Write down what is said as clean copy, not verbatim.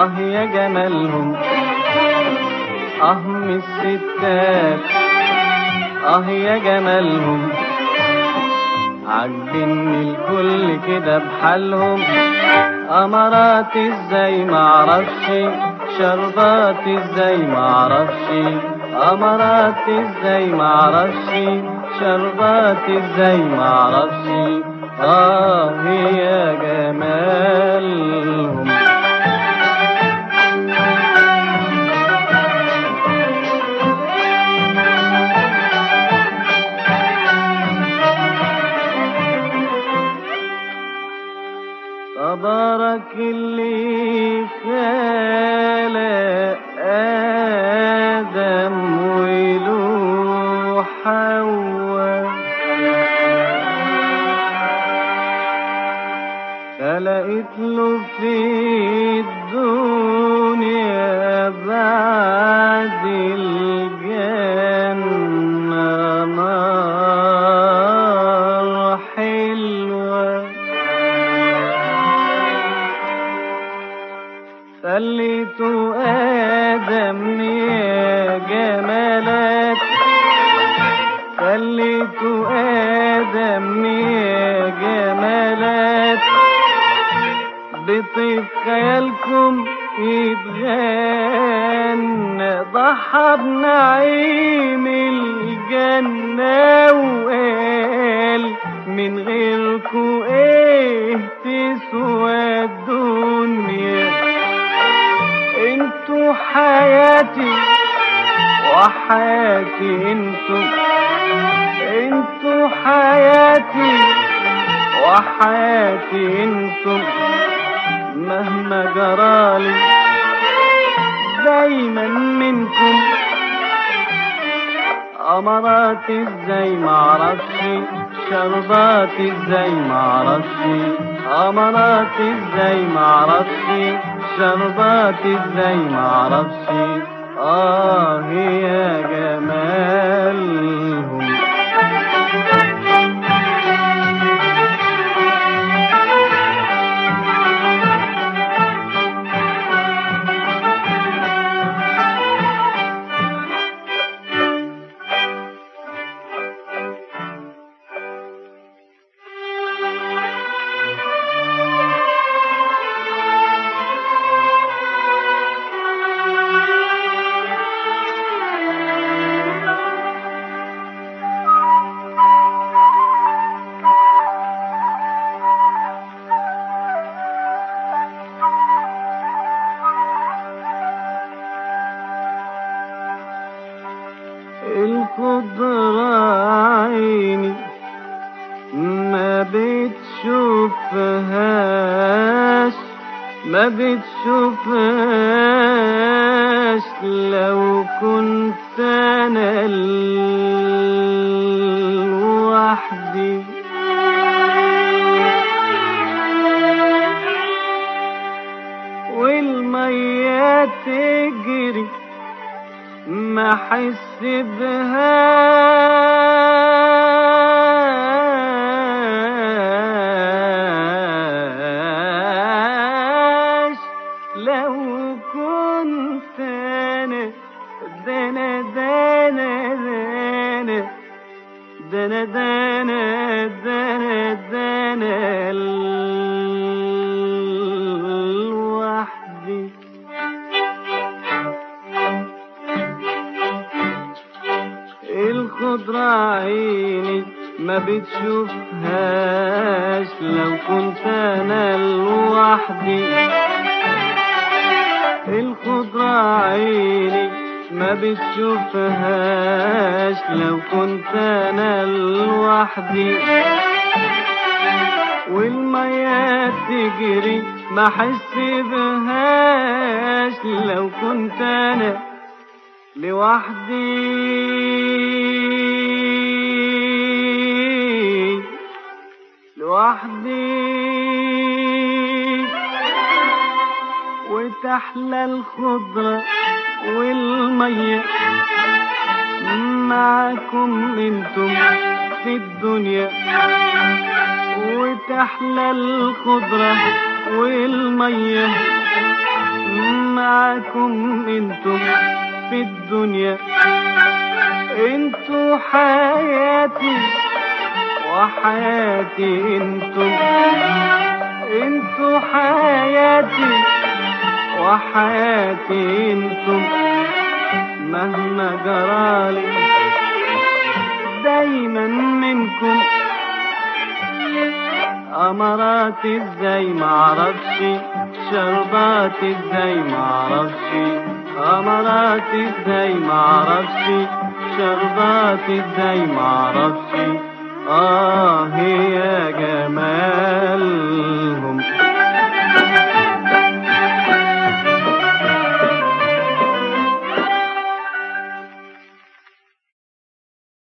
يا جمالهم، من الستات يا جمالهم، عاجبني الكل كده بحالهم، أمرات ازاي معرفش، شربات ازاي معرفش، أمرات ازاي معرفش، شربات ازاي معرفش، يا جمالهم. تبارك اللي خلق آدم وله حواء، خلقت له في الدنيا بعد الجنة نار حلوة، خليته آدم يا جمالات، خليته آدم يا جمالات، بطيب خيالكم يتغنى، ضحى بنعيم الجنة وقال من غيركم ايه تسوى الدنيا، انتوا حياتي وحياتي، انتوا حياتي وحياتي، انتم مهما جرالي دايما منكم، أمرات ازاي معرفش، شربات ازاي معرفش، أمرات ازاي معرفش، شربات ازاي معرفش، يا جمالهم. الخضرة عيني ما بتشوفهاش، ما بتشوفهاش، لو كنت أنا لوحدي، والمية تجري ما احس بهاش، لو كنت انا دنا دنا دنا دنا دنا دنا دنا لوحدي. الخضرة عيني ما بتشوفهاش، لو كنت انا لوحدي، الخضرة عيني ما بتشوفهاش، لو كنت انا لوحدي، والمية تجري ما احس بهاش، لو كنت انا لوحدي، لوحدي، وتحلى الخضرة والمية معاكم انتم في الدنيا، وتحلى الخضرة والمية معاكم انتم في الدنيا، انتوا حياتي وحياتي انتوا حياتي وحياتي انتم. مهما جرالي دايما منكم، امارات ازاي معرفش، شربات ازاي معرفش، امارات ازاي معرفش، شربات ازاي معرفش. يا جمال